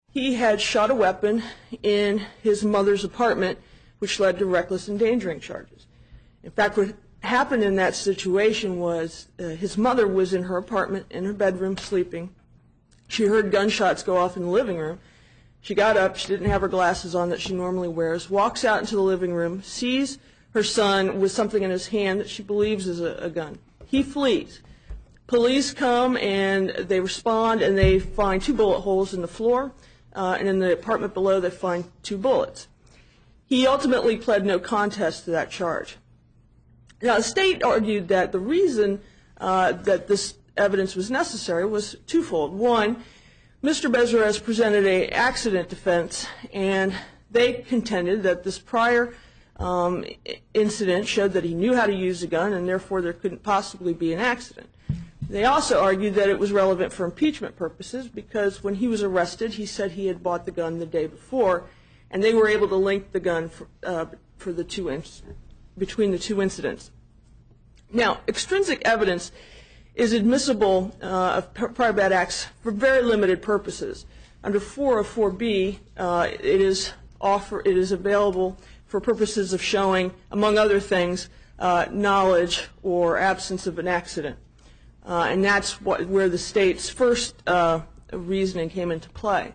he had shot a weapon in his mother's apartment, which led to reckless endangering charges. In fact, what happened in that situation was his mother was in her apartment, in her bedroom, sleeping. She heard gunshots go off in the living room. She got up, she didn't have her glasses on that she normally wears, walks out into the living room, sees her son with something in his hand that she believes is a gun. He flees. Police come and they respond and they find 2 bullet holes in the floor, and in the apartment below they find 2 bullets. He ultimately pled no contest to that charge. Now, the state argued that the reason that this evidence was necessary was twofold. One, Mr. Bezarez presented an accident defense, and they contended that this prior incident showed that he knew how to use a gun, and therefore there couldn't possibly be an accident. They also argued that it was relevant for impeachment purposes because when he was arrested, he said he had bought the gun the day before, and they were able to link the gun for the between the 2 incidents. Now, extrinsic evidence is admissible of prior bad acts for very limited purposes. Under 404B, it is available for purposes of showing, among other things, knowledge or absence of an accident. And that's where the state's first reasoning came into play.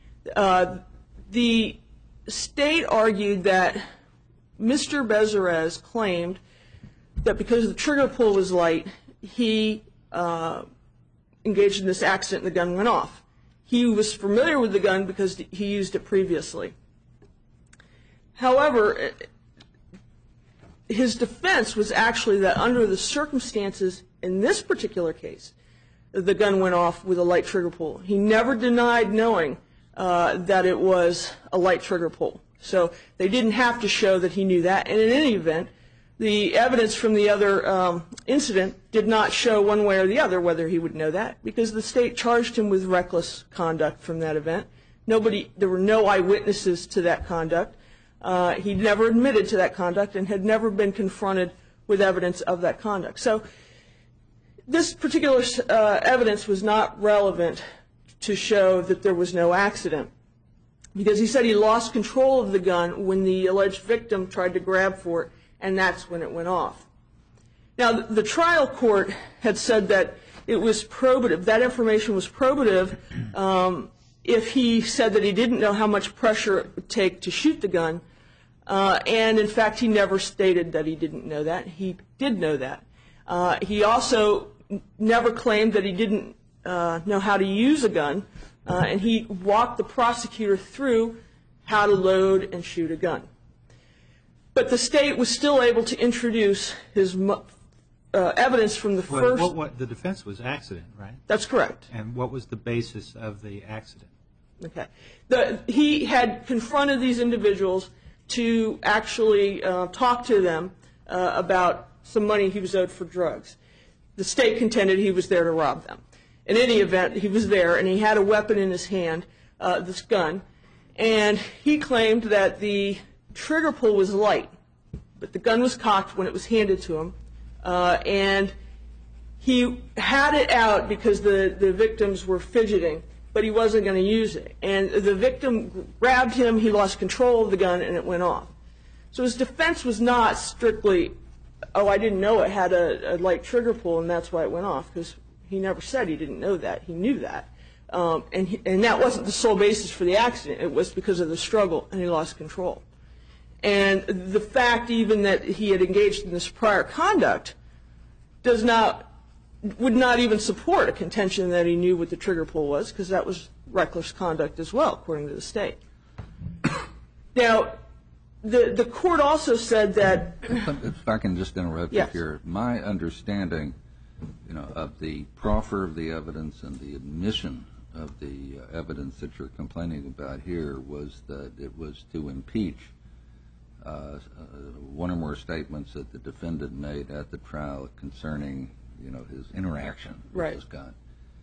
The state argued that Mr. Bezarez claimed that because the trigger pull was light, he engaged in this accident and the gun went off. He was familiar with the gun because he used it previously. However, his defense was actually that under the circumstances in this particular case, the gun went off with a light trigger pull. He never denied knowing that it was a light trigger pull. So they didn't have to show that he knew that. And in any event, the evidence from the other incident did not show one way or the other whether he would know that because the state charged him with reckless conduct from that event. There were no eyewitnesses to that conduct. He never admitted to that conduct and had never been confronted with evidence of that conduct. So this particular evidence was not relevant to show that there was no accident because he said he lost control of the gun when the alleged victim tried to grab for it, and that's when it went off. Now, the trial court had said that it was probative, that information was probative if he said that he didn't know how much pressure it would take to shoot the gun, and in fact he never stated that he didn't know that. He did know that. He also never claimed that he didn't know how to use a gun, and he walked the prosecutor through how to load and shoot a gun. But the state was still able to introduce his evidence from the first. What the defense was accident, right? That's correct. And what was the basis of the accident? Okay. He had confronted these individuals to actually talk to them about some money he was owed for drugs. The state contended he was there to rob them. In any event, he was there, and he had a weapon in his hand, this gun, and he claimed that the trigger pull was light, but the gun was cocked when it was handed to him, and he had it out because the victims were fidgeting, but he wasn't going to use it. And the victim grabbed him, he lost control of the gun, and it went off. So his defense was not strictly, oh, I didn't know it had a light trigger pull, and that's why it went off, because he never said he didn't know that. He knew that. And that wasn't the sole basis for the accident. It was because of the struggle, and he lost control. And the fact even that he had engaged in this prior conduct would not even support a contention that he knew what the trigger pull was, because that was reckless conduct as well, according to the state. Now, the court also said that. If I can just interrupt you here, my understanding, of the proffer of the evidence and the admission of the evidence that you're complaining about here was that it was to impeach one or more statements that the defendant made at the trial concerning, his interaction with his gun.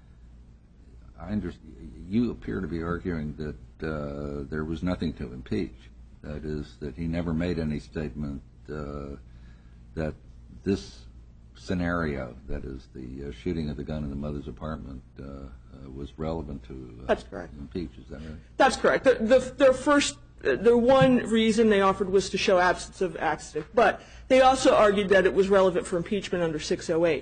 You appear to be arguing that there was nothing to impeach. That is, that he never made any statement that this scenario, that is the shooting of the gun in the mother's apartment, was relevant to That's correct. impeach. Is that right? That's correct. The one reason they offered was to show absence of accident, but they also argued that it was relevant for impeachment under 608.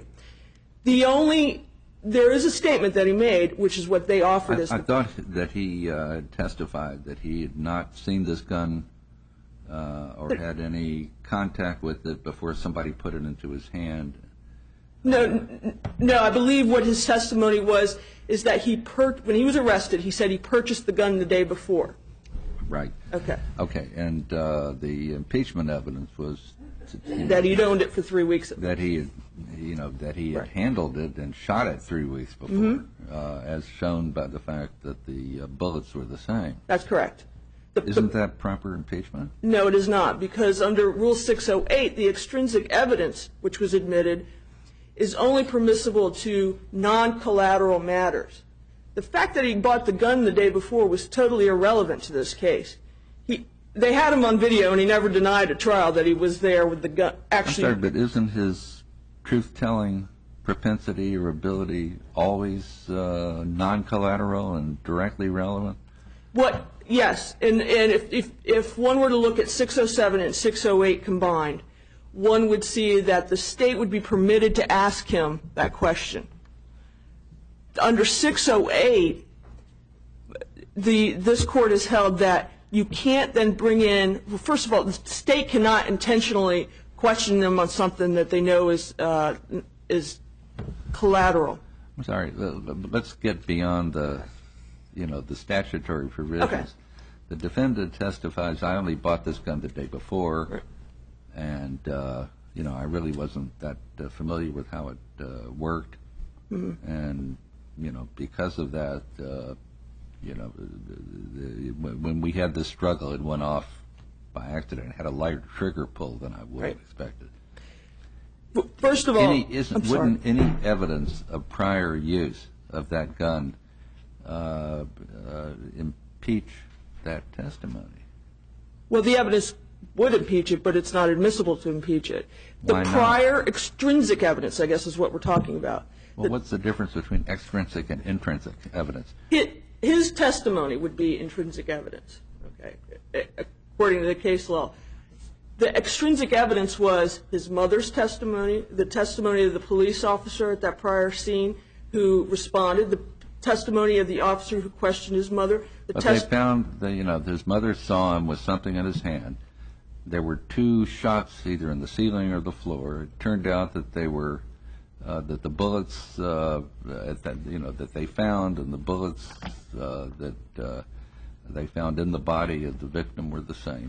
There is a statement that he made, which is what they offered as. I thought that he testified that he had not seen this gun or had any contact with it before somebody put it into his hand. No, I believe what his testimony was is that when he was arrested, he said he purchased the gun the day before. Right. Okay. Okay, and the impeachment evidence was that he'd owned it for 3 weeks. That he had, Right. handled it and shot it 3 weeks before, as shown by the fact that the bullets were the same. That's correct. Isn't that proper impeachment? No, it is not, because under Rule 608, the extrinsic evidence, which was admitted, is only permissible to non-collateral matters. The fact that he bought the gun the day before was totally irrelevant to this case. They had him on video, and he never denied at trial that he was there with the gun. Actually, I'm sorry, but isn't his truth-telling propensity or ability always non-collateral and directly relevant? Yes, and if one were to look at 607 and 608 combined, one would see that the state would be permitted to ask him that question. Under 608, this court has held that you can't then bring in, well, first of all, the state cannot intentionally question them on something that they know is collateral. I'm sorry, let's get beyond the statutory provisions. Okay. The defendant testifies, I only bought this gun the day before, right. And I really wasn't that familiar with how it worked, and because of that, when we had this struggle, it went off by accident. It had a lighter trigger pull than I would have expected. First of all, wouldn't any evidence of prior use of that gun impeach that testimony? Well, the evidence would impeach it, but it's not admissible to impeach it. Why not? The prior extrinsic evidence, I guess, is what we're talking about. Well, what's the difference between extrinsic and intrinsic evidence? His testimony would be intrinsic evidence, okay, according to the case law. The extrinsic evidence was his mother's testimony, the testimony of the police officer at that prior scene who responded, the testimony of the officer who questioned his mother. But they found that, his mother saw him with something in his hand. There were 2 shots either in the ceiling or the floor. It turned out that they were that the bullets that they found and the bullets that they found in the body of the victim were the same.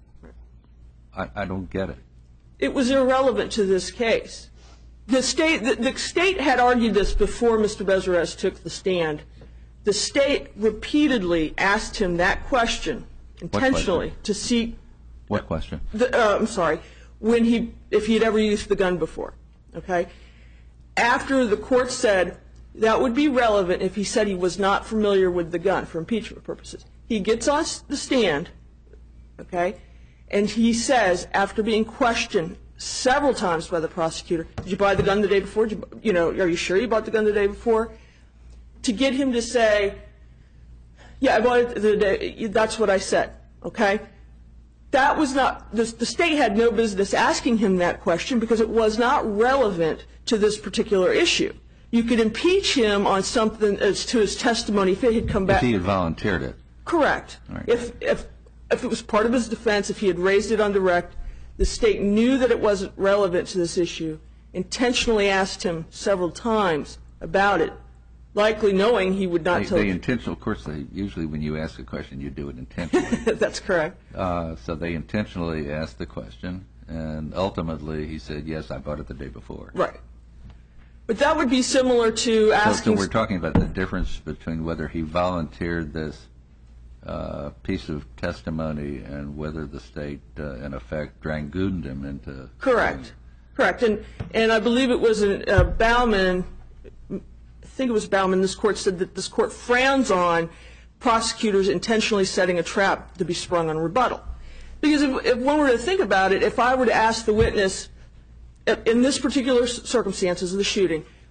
I don't get it. It was irrelevant to this case. The state had argued this before Mr. Bezarez took the stand. The state repeatedly asked him that question intentionally to see. What question? I'm sorry. If he had ever used the gun before, okay? After the court said that would be relevant if he said he was not familiar with the gun for impeachment purposes. He gets on the stand, okay, and he says, after being questioned several times by the prosecutor, did you buy the gun the day before? Are you sure you bought the gun the day before? To get him to say, yeah, I bought it the day, that's what I said, okay? That was not, the state had no business asking him that question because it was not relevant to this particular issue. You could impeach him on something as to his testimony if it had come back. If he had volunteered it. Correct. Right. If it was part of his defense, if he had raised it on direct, the state knew that it wasn't relevant to this issue, intentionally asked him several times about it, likely knowing he would not tell. Of course, usually when you ask a question, you do it intentionally. That's correct. So they intentionally asked the question, and ultimately he said, yes, I bought it the day before. Right. But that would be similar to asking. So we're talking about the difference between whether he volunteered this piece of testimony and whether the state, in effect, dragooned him into. Correct. Correct. And I believe it was Bauman. I think it was Bauman. This court said that this court frowns on prosecutors intentionally setting a trap to be sprung on rebuttal. Because if one were to think about it, if I were to ask the witness, in this particular circumstances of the shooting,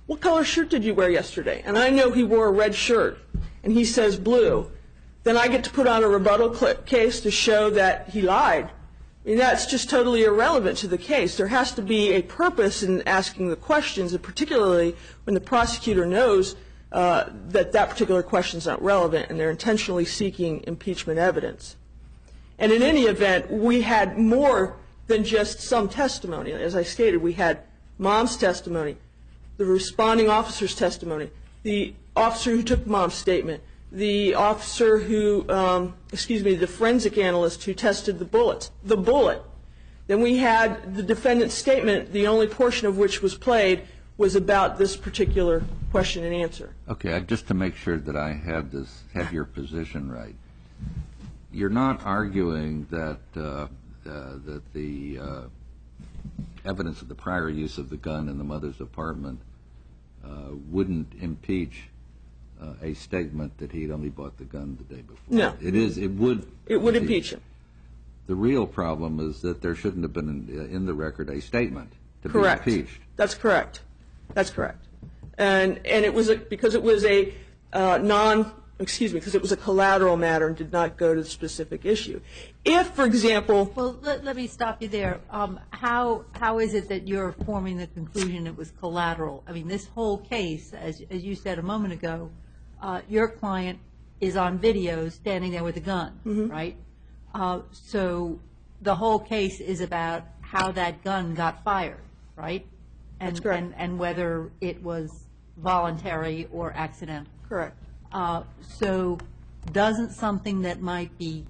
what color shirt did you wear yesterday? And I know he wore a red shirt, and he says blue. Then I get to put on a rebuttal case to show that he lied. I mean, that's just totally irrelevant to the case. There has to be a purpose in asking the questions, and particularly when the prosecutor knows that that particular question is not relevant and they're intentionally seeking impeachment evidence. And in any event, we had more than just some testimony. As I stated, we had mom's testimony, the responding officer's testimony, the officer who took mom's statement, the officer who, the forensic analyst who tested the bullet. Then we had the defendant's statement, the only portion of which was played was about this particular question and answer. Okay, just to make sure that I have your position right. You're not arguing that that the evidence of the prior use of the gun in the mother's apartment wouldn't impeach a statement that he'd only bought the gun the day before. No. It would impeach him. The real problem is that there shouldn't have been in the record a statement to Correct. be impeached. That's correct. That's correct. And it was because it was a because it was a collateral matter and did not go to the specific issue. If, for example, well, let me stop you there. How is it that you're forming the conclusion it was collateral? I mean, this whole case, as you said a moment ago, your client is on video standing there with a gun, right? So the whole case is about how that gun got fired, right? That's correct. And whether it was voluntary or accidental. Correct. So doesn't something that might be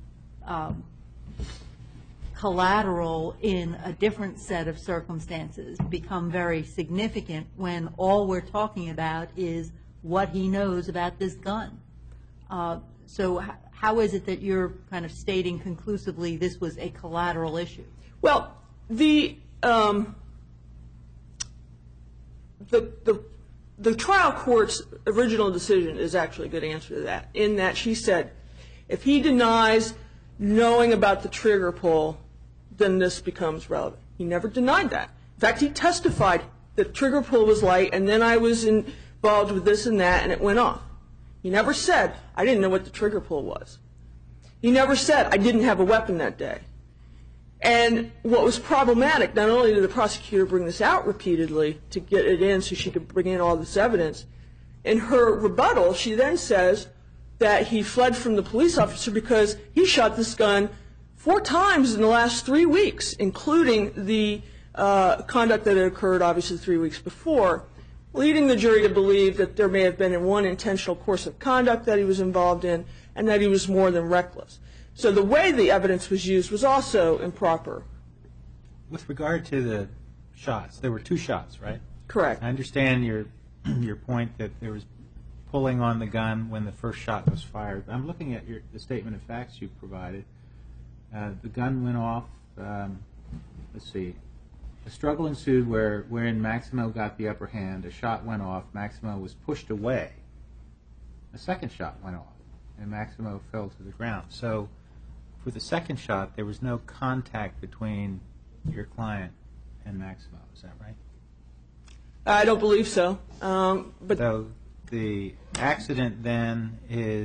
collateral in a different set of circumstances become very significant when all we're talking about is what he knows about this gun? So how is it that you're kind of stating conclusively this was a collateral issue? Well, the trial court's original decision is actually a good answer to that, in that she said if he denies knowing about the trigger pull, then this becomes relevant. He never denied that. In fact, he testified that trigger pull was light, and then I was involved with this and that, and it went off. He never said, I didn't know what the trigger pull was. He never said, I didn't have a weapon that day. And what was problematic, not only did the prosecutor bring this out repeatedly to get it in so she could bring in all this evidence, in her rebuttal, she then says that he fled from the police officer because he shot this gun 4 times in the last 3 weeks, including the conduct that had occurred, obviously, 3 weeks before, leading the jury to believe that there may have been one intentional course of conduct that he was involved in and that he was more than reckless. So the way the evidence was used was also improper. With regard to the shots, there were 2 shots, right? Correct. I understand your point that there was pulling on the gun when the first shot was fired. I'm looking at the statement of facts you provided. The gun went off. Let's see. A struggle ensued wherein Maximo got the upper hand. A shot went off. Maximo was pushed away. A second shot went off, and Maximo fell to the ground. So for the second shot, there was no contact between your client and Maximo. Is that right? I don't believe so. But so the accident then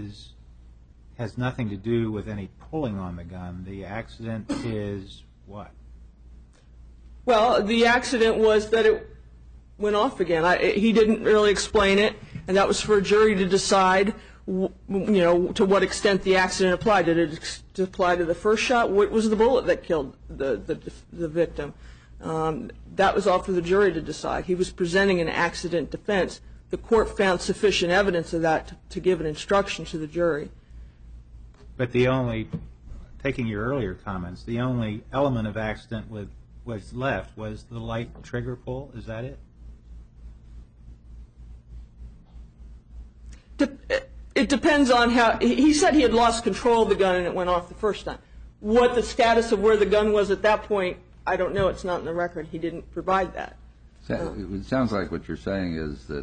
has nothing to do with any pulling on the gun. The accident is what? Well, the accident was that it went off again. He didn't really explain it, and that was for a jury to decide, to what extent the accident applied. Did it apply to the first shot? What was the bullet that killed the victim? That was all for the jury to decide. He was presenting an accident defense. The court found sufficient evidence of that to give an instruction to the jury. But taking your earlier comments, the only element of accident was left was the light trigger pull. Is that it? It depends on how. He said he had lost control of the gun and it went off the first time. What the status of where the gun was at that point, I don't know. It's not in the record. He didn't provide that. It sounds like what you're saying is that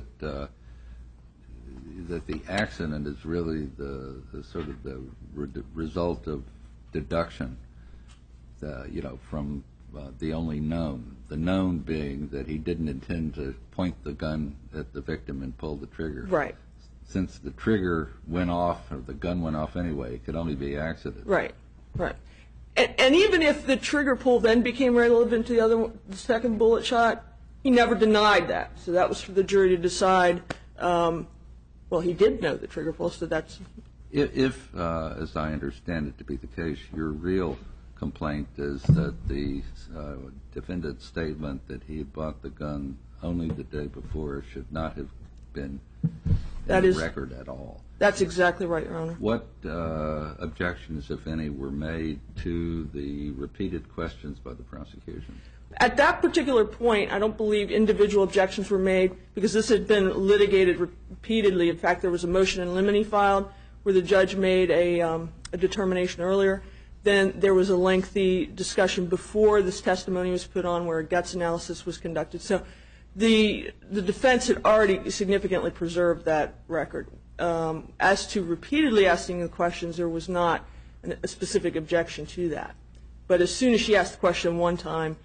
the accident is really the sort of the result of deduction, from the only known. The known being that he didn't intend to point the gun at the victim and pull the trigger. Right. Since the trigger went off, or the gun went off anyway, it could only be accident. Right. And even if the trigger pull then became relevant to the second bullet shot, he never denied that. So that was for the jury to decide. Well, he did know the trigger pull, so that's... If, as I understand it to be the case, your real complaint is that the defendant's statement that he had bought the gun only the day before should not have been in the record at all. That's exactly right, Your Honor. What objections, if any, were made to the repeated questions by the prosecution? At that particular point, I don't believe individual objections were made because this had been litigated repeatedly. In fact, there was a motion in limine filed where the judge made a determination earlier. Then there was a lengthy discussion before this testimony was put on where a guts analysis was conducted. So the defense had already significantly preserved that record. As to repeatedly asking the questions, there was not a specific objection to that. But as soon as she asked the question one time,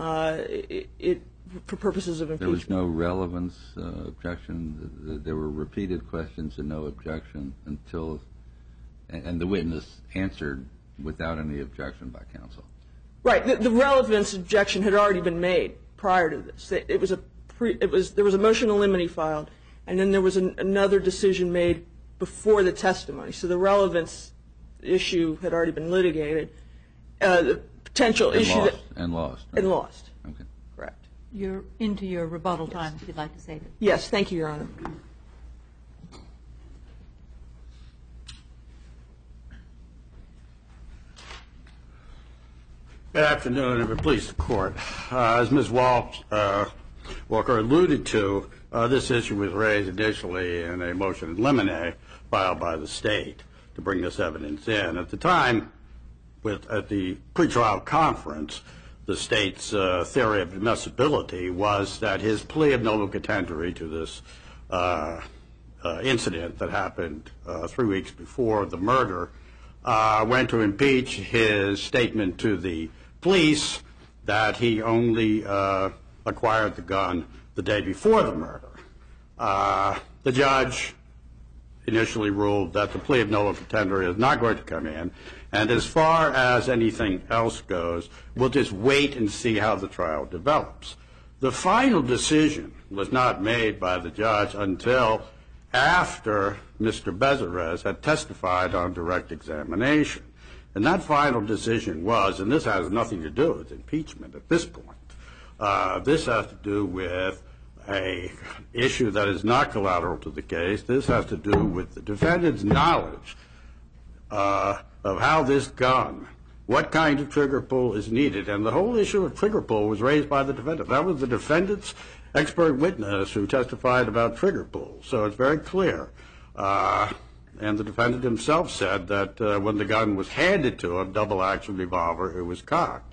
for purposes of impeachment. There was no relevance objection. There were repeated questions and no objection until, and the witness answered without any objection by counsel. Right. The relevance objection had already been made prior to this. There was a motion in limine filed, and then there was another decision made before the testimony. So the relevance issue had already been litigated. The potential issue and lost. And lost. Okay. Correct. You're into your rebuttal time, if you'd like to say that. Yes. Thank you, Your Honor. Good afternoon, and please the court. As Ms. Walker alluded to, this issue was raised initially in a motion in limine filed by the state to bring this evidence in. At the time, at the pretrial conference, the state's theory of admissibility was that his plea of novo contendere to this incident that happened 3 weeks before the murder went to impeach his statement to the police that he only acquired the gun the day before the murder. The judge initially ruled that the plea of novo contendere is not going to come in, and as far as anything else goes, we'll just wait and see how the trial develops. The final decision was not made by the judge until after Mr. Becerrez had testified on direct examination. And that final decision was, and this has nothing to do with impeachment at this point, this has to do with an issue that is not collateral to the case. This has to do with the defendant's knowledge of how this gun, what kind of trigger pull is needed. And the whole issue of trigger pull was raised by the defendant. That was the defendant's expert witness who testified about trigger pull. So it's very clear. And the defendant himself said that when the gun was handed to him, double-action revolver, it was cocked.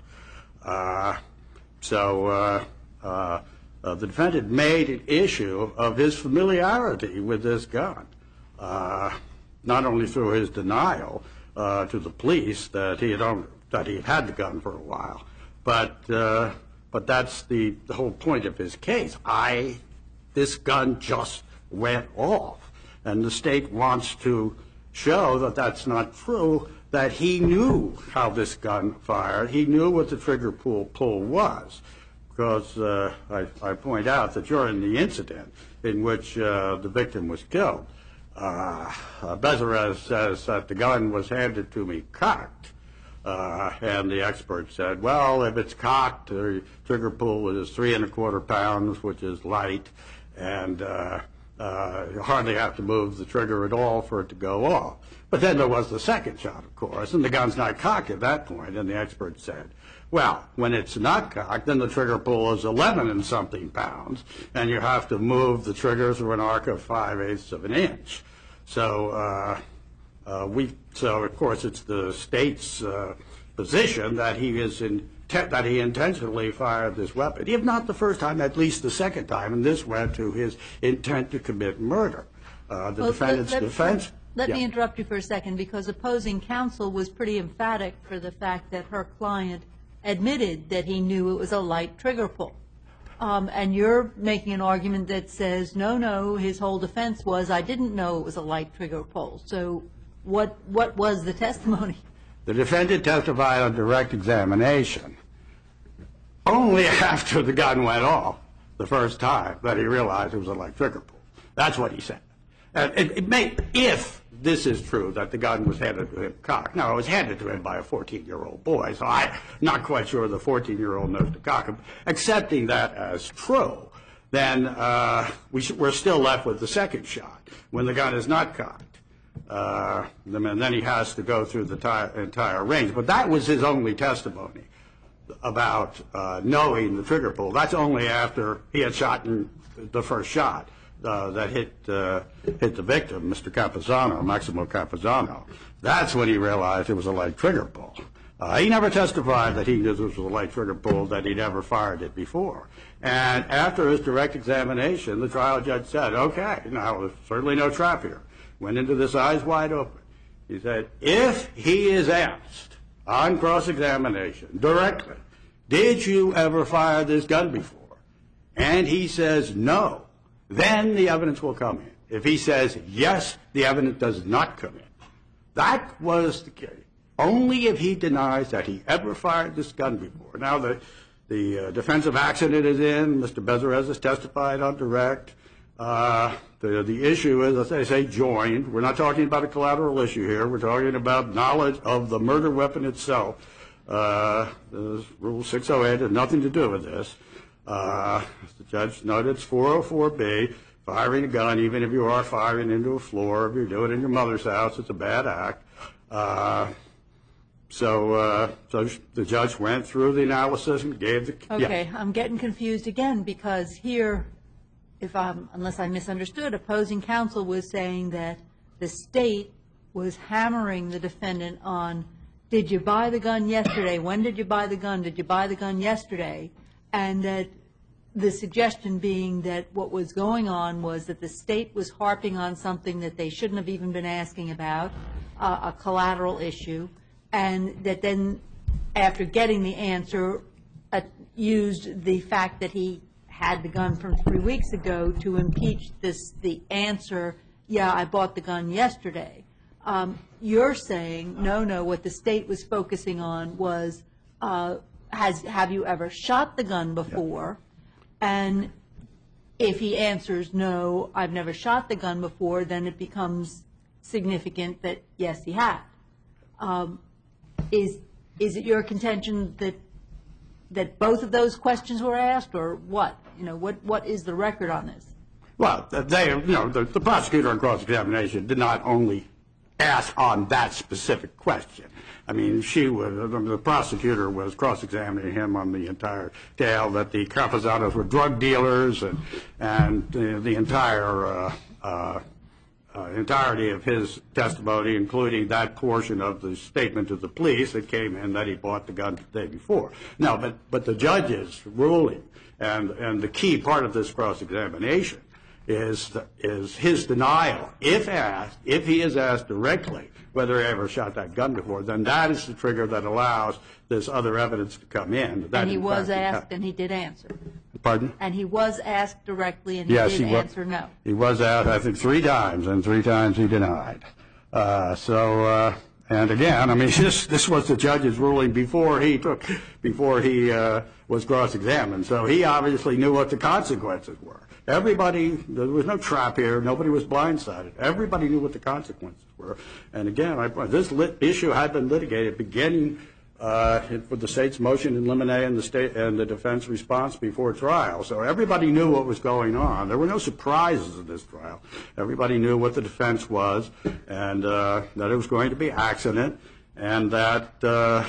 So the defendant made an issue of his familiarity with this gun, not only through his denial to the police that he had had the gun for a while, but that's the whole point of his case. This gun just went off. And the state wants to show that that's not true, that he knew how this gun fired. He knew what the trigger pull was. Because I point out that during the incident in which the victim was killed, Becerrez says that the gun was handed to me cocked. And the expert said, well, if it's cocked, the trigger pull is 3 1/4 pounds, which is light, and you hardly have to move the trigger at all for it to go off. But then there was the second shot, of course, and the gun's not cocked at that point, and the expert said, well, when it's not cocked, then the trigger pull is 11 and something pounds, and you have to move the trigger through an arc of 5/8 of an inch. So, so of course, it's the state's position that he intentionally fired this weapon, if not the first time, at least the second time, and this went to his intent to commit murder. The defendant's defense. Let me interrupt you for a second, because opposing counsel was pretty emphatic for the fact that her client admitted that he knew it was a light trigger pull. And you're making an argument that says, no, his whole defense was, I didn't know it was a light trigger pull. So what was the testimony? The defendant testified on direct examination only after the gun went off the first time that he realized it was a light trigger pull. That's what he said. If this is true, that the gun was handed to him cocked. Now, it was handed to him by a 14-year-old boy, so I'm not quite sure the 14-year-old knows to cock him. Accepting that as true, then we're still left with the second shot when the gun is not cocked. And then he has to go through the entire range. But that was his only testimony about knowing the trigger pull. That's only after he had shot the first shot that hit the victim, Mr. Campuzano, Maximo Campuzano. That's when he realized it was a light trigger pull. He never testified that he knew this was a light trigger pull, that he'd ever fired it before. And after his direct examination, the trial judge said, okay, now there's certainly no trap here. Went into this eyes wide open. He said, if he is asked on cross-examination directly, did you ever fire this gun before? And he says no, then the evidence will come in. If he says yes, the evidence does not come in. That was the case. Only if he denies that he ever fired this gun before. Now the defensive accident is in. Mr. Bezarez has testified on direct. The issue is, as I say, joined. We're not talking about a collateral issue here. We're talking about knowledge of the murder weapon itself. Rule 608 has nothing to do with this. As the judge noted, it's 404B. Firing a gun, even if you are firing into a floor, if you do it in your mother's house, it's a bad act. So the judge went through the analysis and gave the... Okay, yes. I'm getting confused again because here, unless I misunderstood, opposing counsel was saying that the state was hammering the defendant on, did you buy the gun yesterday? When did you buy the gun? Did you buy the gun yesterday? And that the suggestion being that what was going on was that the state was harping on something that they shouldn't have even been asking about, a collateral issue, and that then after getting the answer used the fact that he had the gun from 3 weeks ago to impeach the answer, yeah, I bought the gun yesterday. You're saying, no, what the state was focusing on was, have you ever shot the gun before? And if he answers, no, I've never shot the gun before, then it becomes significant that, yes, he had. Is it your contention that both of those questions were asked, or what? What is the record on this? Well, the prosecutor on cross-examination did not only ask on that specific question. I mean, the prosecutor was cross-examining him on the entire tale that the Camposanos were drug dealers and the entire entirety of his testimony, including that portion of the statement to the police that came in that he bought the gun the day before. Now, but the judge's ruling and the key part of this cross-examination is his denial. If he is asked directly whether he ever shot that gun before, then that is the trigger that allows this other evidence to come in. And he was asked, and he did answer. Pardon? And he was asked directly, and he did answer no. He was asked, I think, 3 times, and 3 times he denied. And again, I mean, this was the judge's ruling before he was cross-examined. So he obviously knew what the consequences were. There was no trap here. Nobody was blindsided. Everybody knew what the consequences were. And again, this issue had been litigated beginning with the state's motion in limine and the defense response before trial. So everybody knew what was going on. There were no surprises in this trial. Everybody knew what the defense was, and that it was going to be accident, and that the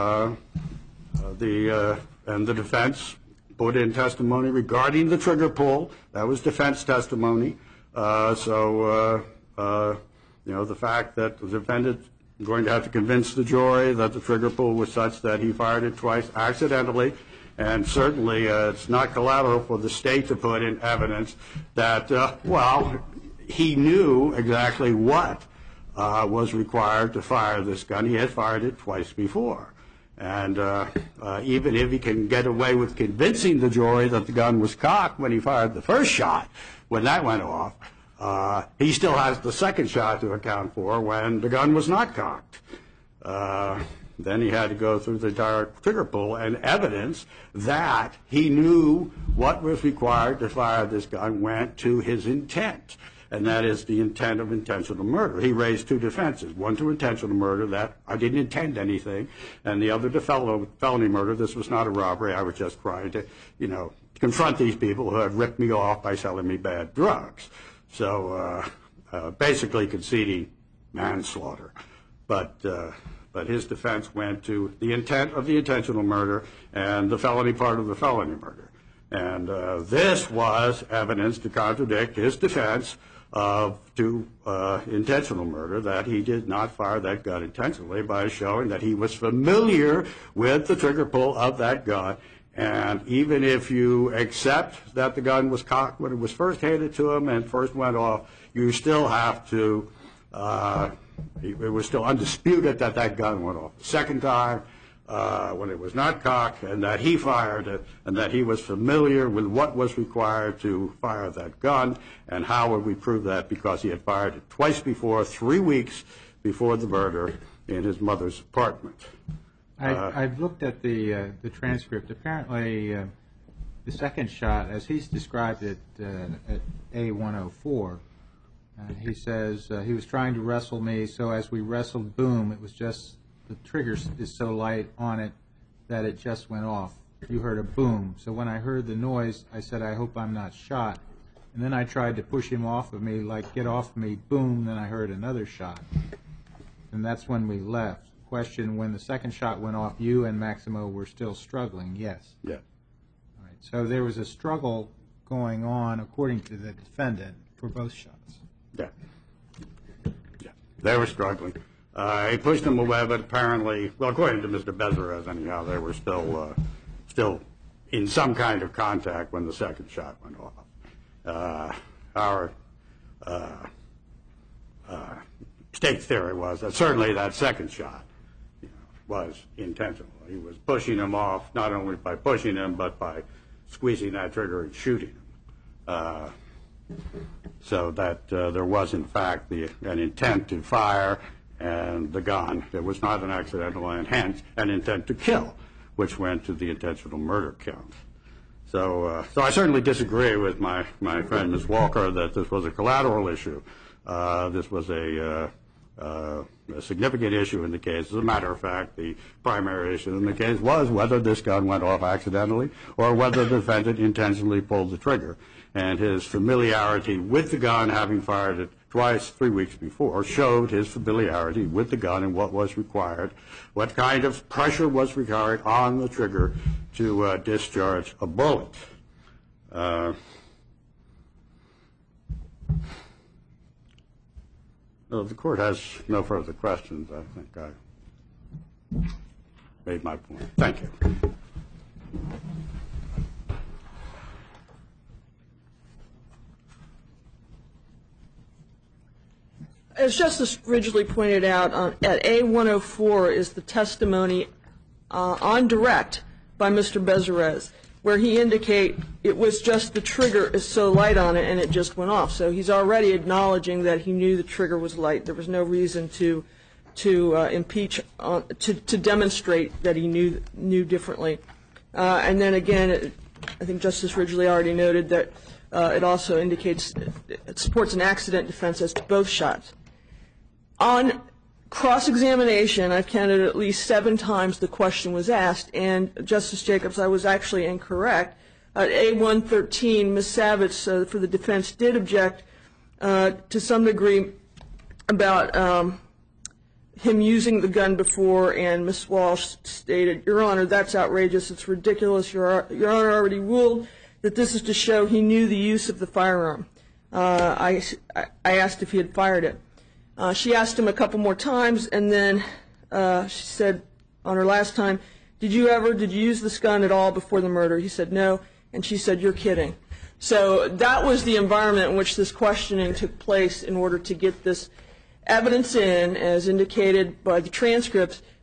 defense put in testimony regarding the trigger pull. That was defense testimony. The fact that the defendant is going to have to convince the jury that the trigger pull was such that he fired it twice accidentally, and certainly it's not collateral for the state to put in evidence that, he knew exactly what was required to fire this gun. He had fired it twice before. And even if he can get away with convincing the jury that the gun was cocked when he fired the first shot, when that went off, he still has the second shot to account for when the gun was not cocked. Then he had to go through the entire trigger pull and evidence that he knew what was required to fire this gun went to his intent, and that is the intent of intentional murder. He raised two defenses, one to intentional murder, that I didn't intend anything, and the other to felony murder. This was not a robbery. I was just trying to, confront these people who had ripped me off by selling me bad drugs. So basically conceding manslaughter. But his defense went to the intent of the intentional murder and the felony part of the felony murder. And this was evidence to contradict his defense to intentional murder, that he did not fire that gun intentionally, by showing that he was familiar with the trigger pull of that gun. And even if you accept that the gun was cocked when it was first handed to him and first went off, you still have to it was still undisputed that that gun went off the second time when it was not cocked, and that he fired it, and that he was familiar with what was required to fire that gun. And how would we prove that? Because he had fired it twice before, 3 weeks before the murder, in his mother's apartment. I've looked at the transcript. Apparently, the second shot, as he's described it at A104, he says he was trying to wrestle me, so as we wrestled, boom, it was just the trigger is so light on it that it just went off. You heard a boom. So when I heard the noise, I said, I hope I'm not shot. And then I tried to push him off of me, like, get off me, boom, then I heard another shot. And that's when we left. Question, when the second shot went off, you and Maximo were still struggling, yes? Yes. All right. So there was a struggle going on, according to the defendant, for both shots. Yeah. They were struggling. He pushed them away, but apparently, well, according to Mr. Bezerez, anyhow, they were still in some kind of contact when the second shot went off. Our state theory was that certainly that second shot was intentional. He was pushing him off, not only by pushing him, but by squeezing that trigger and shooting him. So that there was, in fact, an intent to fire and the gun. It was not an accidental and hence an intent to kill, which went to the intentional murder count. So I certainly disagree with my friend, Ms. Walker, that this was a collateral issue. This was a significant issue in the case. As a matter of fact, the primary issue in the case was whether this gun went off accidentally or whether the defendant intentionally pulled the trigger. And his familiarity with the gun, having fired it twice 3 weeks before, showed his familiarity with the gun and what was required, what kind of pressure was required on the trigger to discharge a bullet. If the court has no further questions, I think I made my point. Thank you. As Justice Ridgely pointed out, at A104 is the testimony on direct by Mr. Bezerez, where he indicate it was just the trigger is so light on it and it just went off. So he's already acknowledging that he knew the trigger was light. There was no reason to impeach, to demonstrate that he knew differently. And then again, I think Justice Ridgely already noted that it also indicates it supports an accident defense as to both shots. On cross-examination, I've counted at least 7 times the question was asked, and Justice Jacobs, I was actually incorrect. At A113, Ms. Savitz for the defense did object to some degree about him using the gun before, and Ms. Walsh stated, Your Honor, that's outrageous, it's ridiculous. Your Honor already ruled that this is to show he knew the use of the firearm. I asked if he had fired it. She asked him a couple more times, and then she said on her last time, did you use this gun at all before the murder? He said no, and she said, you're kidding. So that was the environment in which this questioning took place in order to get this evidence in, as indicated by the transcripts,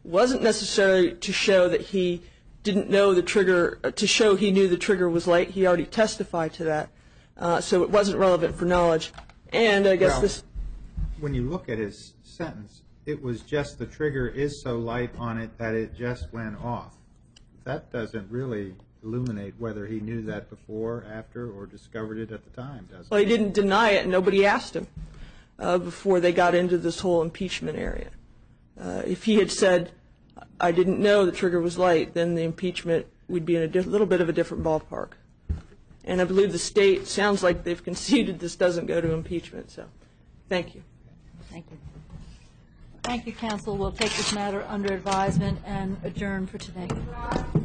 wasn't necessarily to show that he didn't know the trigger, to show he knew the trigger was light. He already testified to that. So it wasn't relevant for knowledge. And I guess when you look at his sentence, it was just the trigger is so light on it that it just went off. That doesn't really illuminate whether he knew that before, after, or discovered it at the time, does it? Well, he didn't deny it, and nobody asked him before they got into this whole impeachment area. If he had said, I didn't know the trigger was light, then the impeachment would be in a little bit of a different ballpark. And I believe the state sounds like they've conceded this doesn't go to impeachment. So thank you. Thank you. Thank you, counsel. We'll take this matter under advisement and adjourn for today.